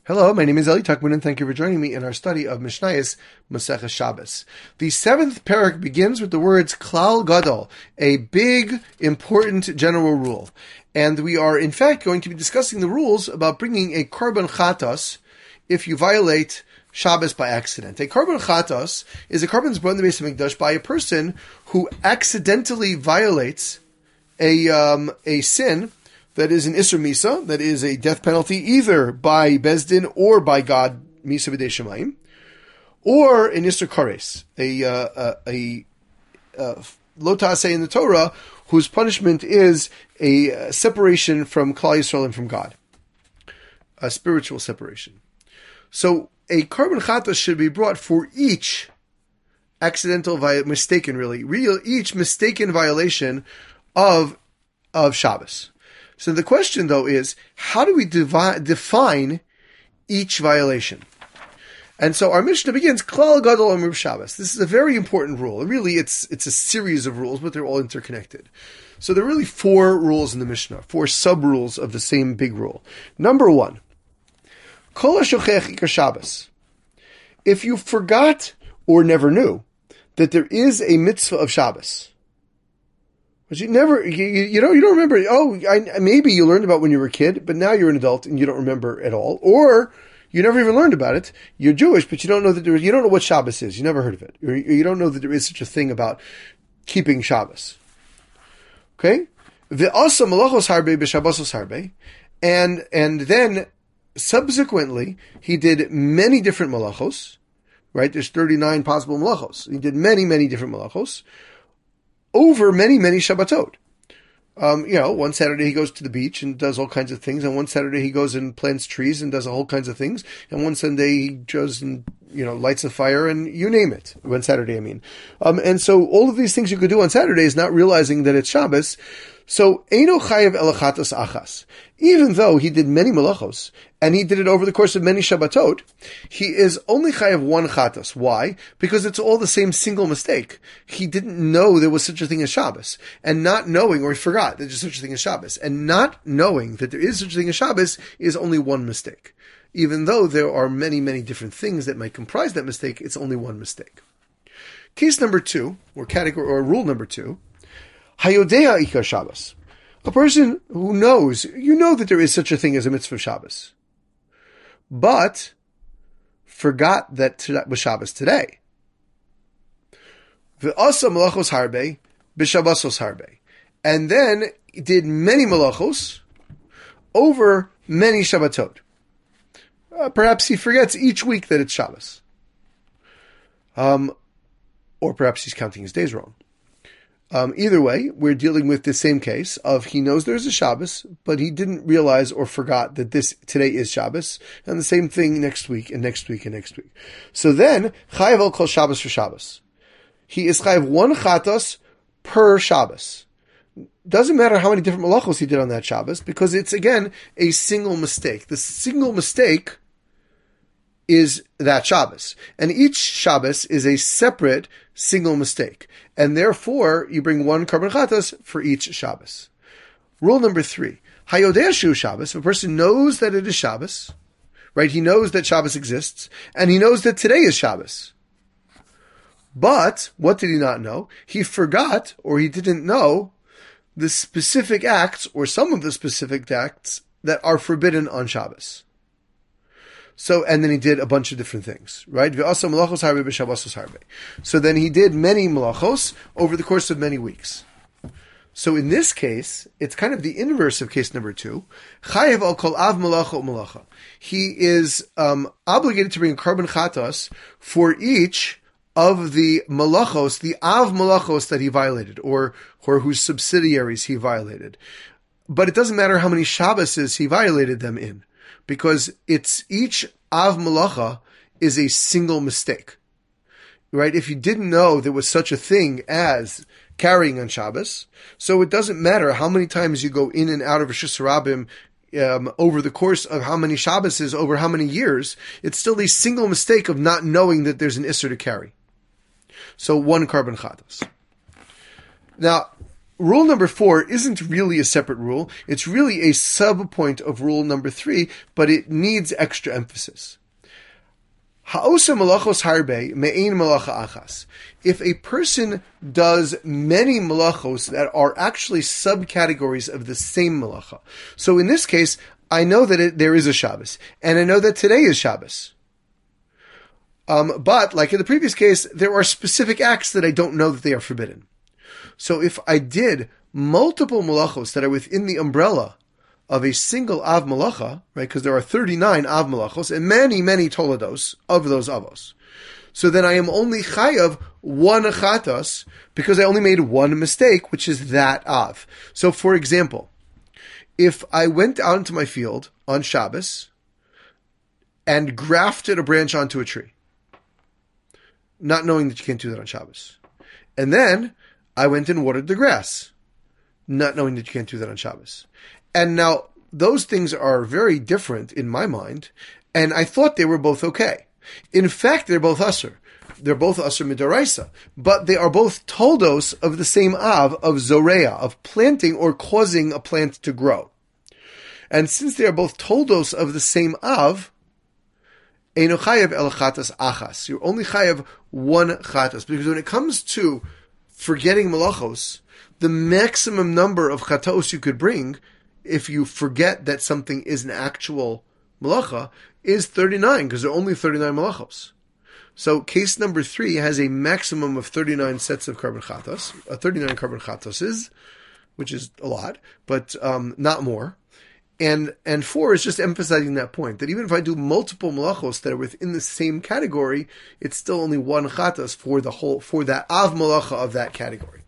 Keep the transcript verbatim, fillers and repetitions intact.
Hello, my name is Eli Tuckman, and thank you for joining me in our study of Mishnayos Maseches Shabbos. The seventh parak begins with the words Klal Gadol, a big, important general rule. And we are, in fact, going to be discussing the rules about bringing a korban chatas if you violate Shabbos by accident. A korban chatas is a korban brought in the Beis Hamikdash by a person who accidentally violates a um, a sin that is an Isser Misa, that is a death penalty either by Bezdin or by God, Misa B'dei Shemayim, or an Isser Kares, a, uh, a, a Lo Ta'aseh in the Torah, whose punishment is a uh, separation from Klal Yisrael and from God, a spiritual separation. So a korban chatas should be brought for each accidental, vi- mistaken really, real, each mistaken violation of of Shabbos. So the question, though, is how do we devi- define each violation? And so our Mishnah begins, Klal Gadol Amr Shabbos. This is a very important rule. Really, it's it's a series of rules, but they're all interconnected. So there are really four rules in the Mishnah, four sub-rules of the same big rule. Number one, Kol HaShochech Ikar Shabbos. If you forgot or never knew that there is a mitzvah of Shabbos, but you never, you, you know, you don't remember. Oh, I, maybe you learned about when you were a kid, but now you're an adult and you don't remember at all. Or you never even learned about it. You're Jewish, but you don't know that there is, you don't know what Shabbos is. You never heard of it. Or you don't know that there is such a thing about keeping Shabbos. Okay? Ve'asa malachos harbe b'shabbosos harbe. And, and then subsequently, he did many different malachos. Right? There's thirty-nine possible malachos. He did many, many different malachos over many, many Shabbatot. Um, you know, one Saturday he goes to the beach and does all kinds of things, and one Saturday he goes and plants trees and does all kinds of things, and one Sunday he goes and, you know, lights a fire, and you name it. One Saturday, I mean. Um, and so all of these things you could do on Saturdays, not realizing that it's Shabbos. So, Eino Chayev Elachatas Achas. Even though he did many malachos, and he did it over the course of many Shabbatot, he is only Chayev one Chatas. Why? Because it's all the same single mistake. He didn't know there was such a thing as Shabbos. And not knowing, or he forgot that there's such a thing as Shabbos. And not knowing that there is such a thing as Shabbos is only one mistake. Even though there are many, many different things that might comprise that mistake, it's only one mistake. Case number two, or category, or rule number two, Hayodea Ikar Shabbos. A person who knows, you know that there is such a thing as a mitzvah of Shabbos, but forgot that that was Shabbos today. Ve'asa malachos harbe b'shabbosos harbe. And then did many malachos over many Shabbatot. Uh, perhaps he forgets each week that it's Shabbos. Um, or perhaps he's counting his days wrong. Um, either way, we're dealing with the same case of he knows there's a Shabbos, but he didn't realize or forgot that this today is Shabbos, and the same thing next week and next week and next week. So then, Chayev al kol Shabbos for Shabbos. He is Chayev one chatos per Shabbos. Doesn't matter how many different malachos he did on that Shabbos, because it's again a single mistake. The single mistake is that Shabbos. And each Shabbos is a separate single mistake. And therefore, you bring one korban chatas for each Shabbos. Rule number three. Hayodea shu Shabbos. If a person knows that it is Shabbos, right? He knows that Shabbos exists, and he knows that today is Shabbos. But, what did he not know? He forgot, or he didn't know, the specific acts, or some of the specific acts, that are forbidden on Shabbos. So, and then he did a bunch of different things, right? So then he did many malachos over the course of many weeks. So in this case, it's kind of the inverse of case number two. Chayev al kol av malacha malacha. He is um, obligated to bring a korban chatas for each of the malachos, the av malachos that he violated, or, or whose subsidiaries he violated. But it doesn't matter how many Shabboses he violated them in, because it's each av malacha is a single mistake, right? If you didn't know there was such a thing as carrying on Shabbos, so it doesn't matter how many times you go in and out of Rishus Harabim um, over the course of how many Shabboses, over how many years, it's still a single mistake of not knowing that there's an Isser to carry. So one korban chatas. Now, rule number four isn't really a separate rule. It's really a sub-point of rule number three, but it needs extra emphasis. Ha'osa malachos harbe me'ein malacha achas. If a person does many malachos that are actually subcategories of the same malacha. So in this case, I know that it, there is a Shabbos, and I know that today is Shabbos. Um, but, like in the previous case, there are specific acts that I don't know that they are forbidden. So if I did multiple malachos that are within the umbrella of a single Av Malacha, right, because there are thirty-nine Av Malachos and many, many Tolados of those Avos. So then I am only Chayav one Chatas because I only made one mistake, which is that Av. So for example, if I went out into my field on Shabbos and grafted a branch onto a tree, not knowing that you can't do that on Shabbos, and then I went and watered the grass, not knowing that you can't do that on Shabbos. And now, those things are very different in my mind, and I thought they were both okay. In fact, they're both Asur. They're both Asur Midaraisa, but they are both toldos of the same Av, of Zorea, of planting or causing a plant to grow. And since they are both toldos of the same Av, Eino Chayav el Chatas Achas. You're only Chayav one Chatas, because when it comes to forgetting Malachos, the maximum number of Chatos you could bring, if you forget that something is an actual malacha, is thirty-nine, because there are only thirty-nine malachos. So case number three has a maximum of thirty-nine sets of carbon chatos, uh, thirty-nine carbon chatoses, which is a lot, but um, not more. And and four is just emphasizing that point, that even if I do multiple malachos that are within the same category, it's still only one chatos for the whole, for that av malacha of that category.